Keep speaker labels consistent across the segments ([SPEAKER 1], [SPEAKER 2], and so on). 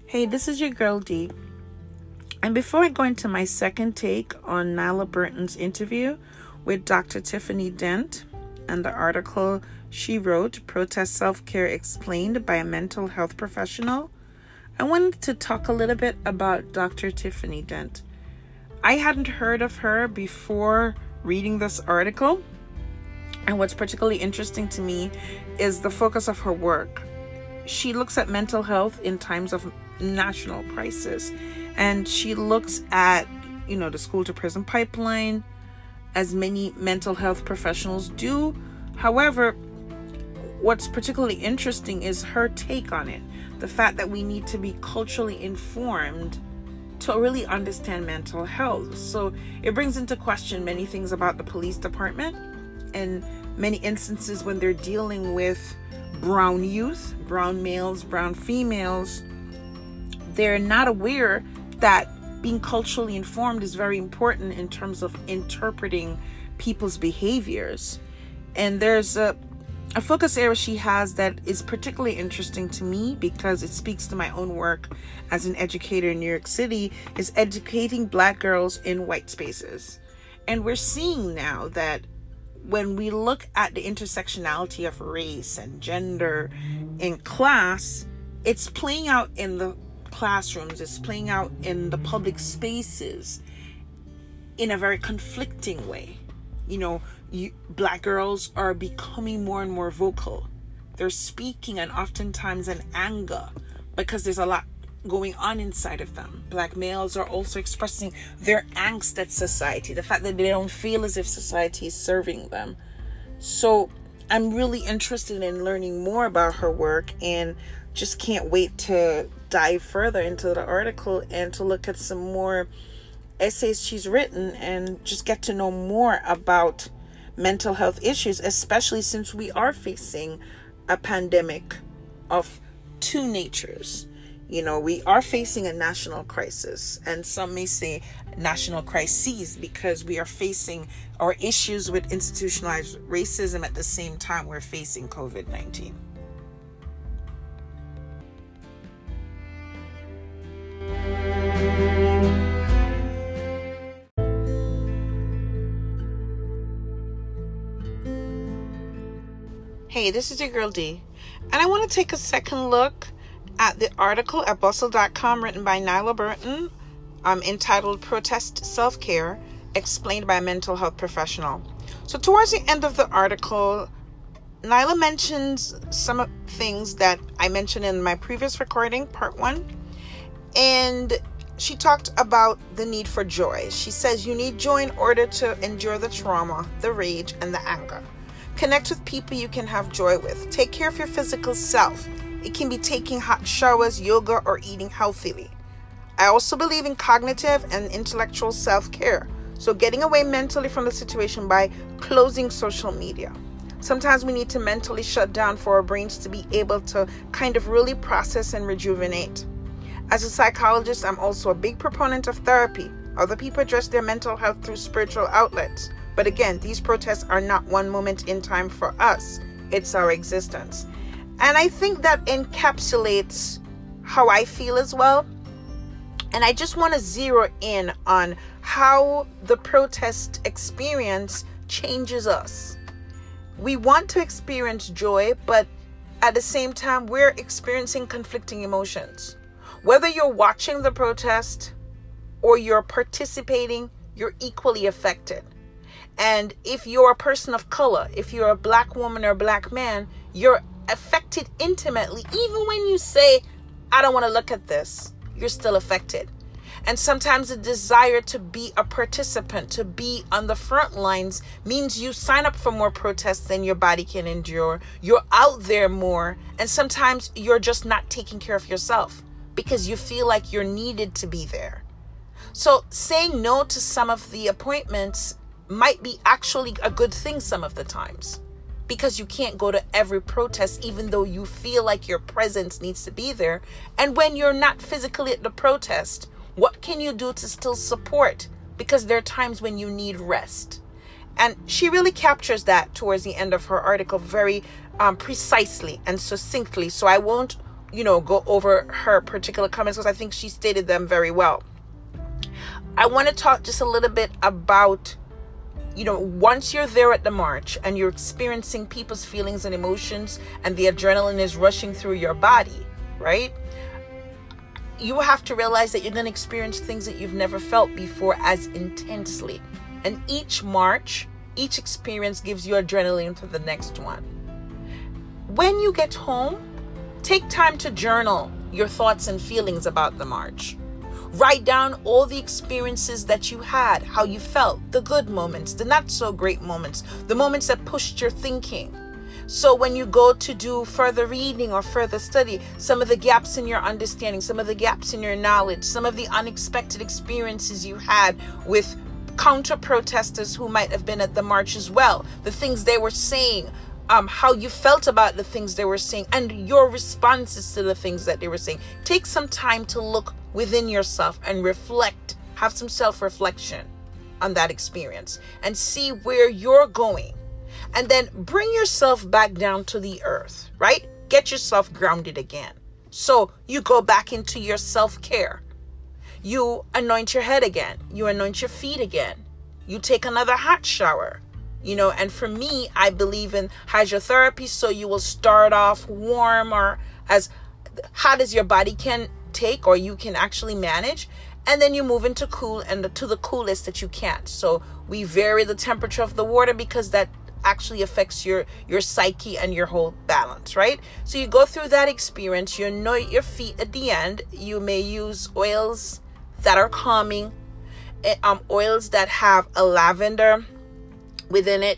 [SPEAKER 1] Hey, this is your girl D. And before I go into my second take on Nyla Burton's interview with Dr. Tiffany Dent and the article she wrote, Protest Self-Care Explained by a Mental Health Professional, I wanted to talk a little bit about Dr. Tiffany Dent. I hadn't heard of her before reading this article, and what's particularly interesting to me is the focus of her work. She looks at mental health in times of national crisis, and she looks at the school to prison pipeline, as many mental health professionals do. However, what's particularly interesting is her take on it, the fact that we need to be culturally informed to really understand mental health. So it brings into question many things about the police department, and many instances when they're dealing with brown youth, brown males, brown females, they're not aware that being culturally informed is very important in terms of interpreting people's behaviors. And there's a focus area she has that is particularly interesting to me because it speaks to my own work as an educator in New York City, is educating Black girls in white spaces. And we're seeing now that when we look at the intersectionality of race and gender and class, it's playing out in the classrooms, it's playing out in the public spaces in a very conflicting way. Black girls are becoming more and more vocal. They're speaking, and oftentimes in anger, because there's a lot going on inside of them. Black males are also expressing their angst at society, the fact that they don't feel as if society is serving them. So I'm really interested in learning more about her work, and just can't wait to dive further into the article and to look at some more essays she's written and just get to know more about mental health issues, especially since we are facing a pandemic of two natures. We are facing a national crisis, and some may say national crises, because we are facing our issues with institutionalized racism at the same time we're facing COVID-19. Hey, this is your girl D, and I want to take a second look at the article at bustle.com written by Nyla Burton, entitled Protest Self-Care Explained by a Mental Health Professional. So towards the end of the article, Nyla mentions some things that I mentioned in my previous recording, part 1, and she talked about the need for joy. She says you need joy in order to endure the trauma, the rage, and the anger. Connect with people you can have joy with. Take care of your physical self. It can be taking hot showers, yoga, or eating healthily. I also believe in cognitive and intellectual self-care. So getting away mentally from the situation by closing social media. Sometimes we need to mentally shut down for our brains to be able to kind of really process and rejuvenate. As a psychologist, I'm also a big proponent of therapy. Other people address their mental health through spiritual outlets. But again, these protests are not one moment in time for us. It's our existence. And I think that encapsulates how I feel as well. And I just want to zero in on how the protest experience changes us. We want to experience joy, but at the same time, we're experiencing conflicting emotions. Whether you're watching the protest or you're participating, you're equally affected. And if you're a person of color, if you're a Black woman or a Black man, you're affected intimately. Even when you say, I don't want to look at this, you're still affected. And sometimes the desire to be a participant, to be on the front lines, means you sign up for more protests than your body can endure. You're out there more. And sometimes you're just not taking care of yourself because you feel like you're needed to be there. So saying no to some of the appointments might be actually a good thing some of the times, because you can't go to every protest even though you feel like your presence needs to be there. And when you're not physically at the protest, what can you do to still support? Because there are times when you need rest. And she really captures that towards the end of her article very precisely and succinctly. So I won't go over her particular comments because I think she stated them very well. I want to talk just a little bit about, once you're there at the march and you're experiencing people's feelings and emotions and the adrenaline is rushing through your body, right? You have to realize that you're going to experience things that you've never felt before as intensely. And each march, each experience gives you adrenaline for the next one. When you get home, take time to journal your thoughts and feelings about the march. Write down all the experiences that you had, how you felt, the good moments, the not so great moments, the moments that pushed your thinking. So when you go to do further reading or further study, some of the gaps in your understanding, some of the gaps in your knowledge, some of the unexpected experiences you had with counter protesters who might have been at the march as well, the things they were saying, how you felt about the things they were saying, and your responses to the things that they were saying. Take some time to look within yourself and reflect, have some self-reflection on that experience and see where you're going. And then bring yourself back down to the earth, right? Get yourself grounded again. So you go back into your self-care. You anoint your head again. You anoint your feet again. You take another hot shower. And for me, I believe in hydrotherapy. So you will start off warm or as hot as your body can take or you can actually manage. And then you move into cool and to the coolest that you can. So we vary the temperature of the water because that actually affects your psyche and your whole balance, right? So you go through that experience. You anoint your feet at the end. You may use oils that are calming, oils that have a lavender within it,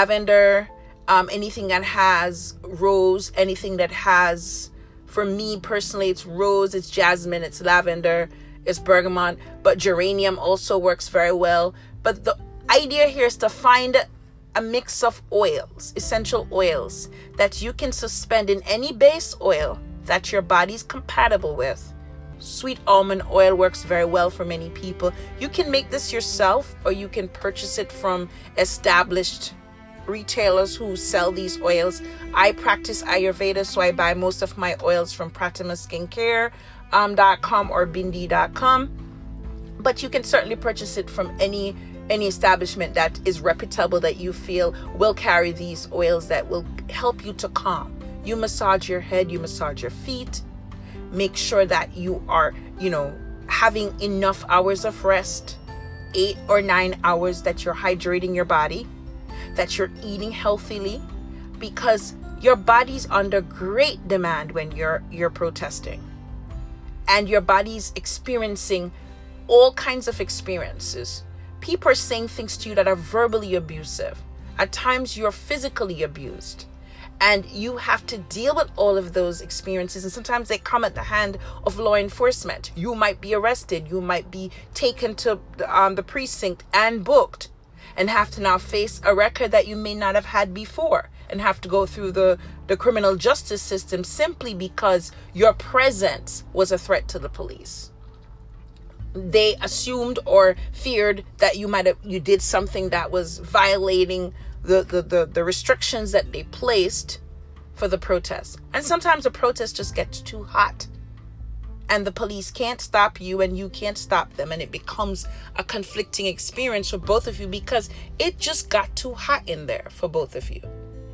[SPEAKER 1] anything that has rose, anything that has, for me personally, it's rose, it's jasmine, it's lavender, it's bergamot, but geranium also works very well. But the idea here is to find a mix of oils, essential oils that you can suspend in any base oil that your body's compatible with. Sweet almond oil works very well for many people. You can make this yourself or you can purchase it from established retailers who sell these oils. I practice Ayurveda, so I buy most of my oils from PratimaSkincare.com or Bindi.com. But you can certainly purchase it from any establishment that is reputable, that you feel will carry these oils that will help you to calm. You massage your head, you massage your feet. Make sure that you are, having enough hours of rest, 8 or 9 hours, that you're hydrating your body, that you're eating healthily, because your body's under great demand when you're protesting. And your body's experiencing all kinds of experiences. People are saying things to you that are verbally abusive. At times you're physically abused. And you have to deal with all of those experiences. And sometimes they come at the hand of law enforcement. You might be arrested. You might be taken to the precinct and booked and have to now face a record that you may not have had before and have to go through the criminal justice system simply because your presence was a threat to the police. They assumed or feared that you did something that was violating the restrictions that they placed for the protest. And sometimes the protest just gets too hot and the police can't stop you and you can't stop them, and it becomes a conflicting experience for both of you because it just got too hot in there for both of you.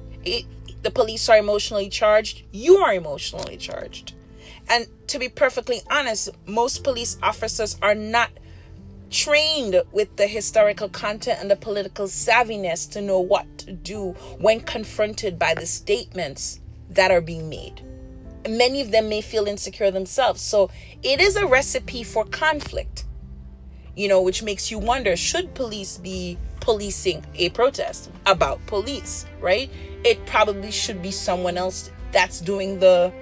[SPEAKER 1] The police are emotionally charged, you are emotionally charged. And to be perfectly honest, most police officers are not trained with the historical content and the political savviness to know what to do when confronted by the statements that are being made. Many of them may feel insecure themselves. So it is a recipe for conflict, which makes you wonder, should police be policing a protest about police, right? It probably should be someone else that's doing the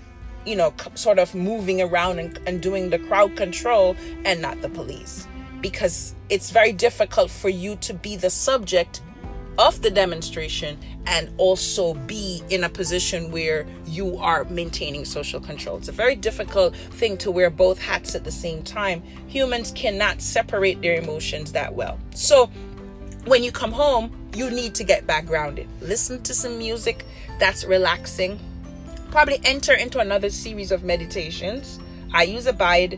[SPEAKER 1] sort of moving around and doing the crowd control and not the police. Because it's very difficult for you to be the subject of the demonstration and also be in a position where you are maintaining social control. It's a very difficult thing to wear both hats at the same time. Humans cannot separate their emotions that well. So when you come home, you need to get back grounded. Listen to some music that's relaxing. probably enter into another series of meditations. I use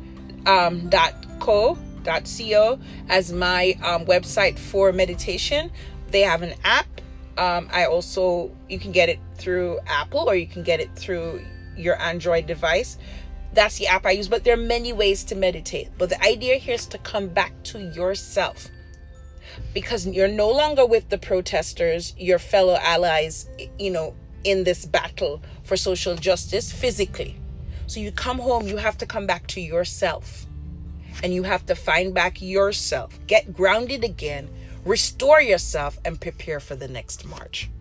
[SPEAKER 1] abide.co as my website for meditation. They have an app. You can get it through Apple, or you can get it through your Android device. That's the app I use, but there are many ways to meditate. But the idea here is to come back to yourself, because you're no longer with the protesters, your fellow allies, in this battle for social justice physically. So you come home, you have to come back to yourself, and you have to find back yourself, get grounded again, restore yourself, and prepare for the next march.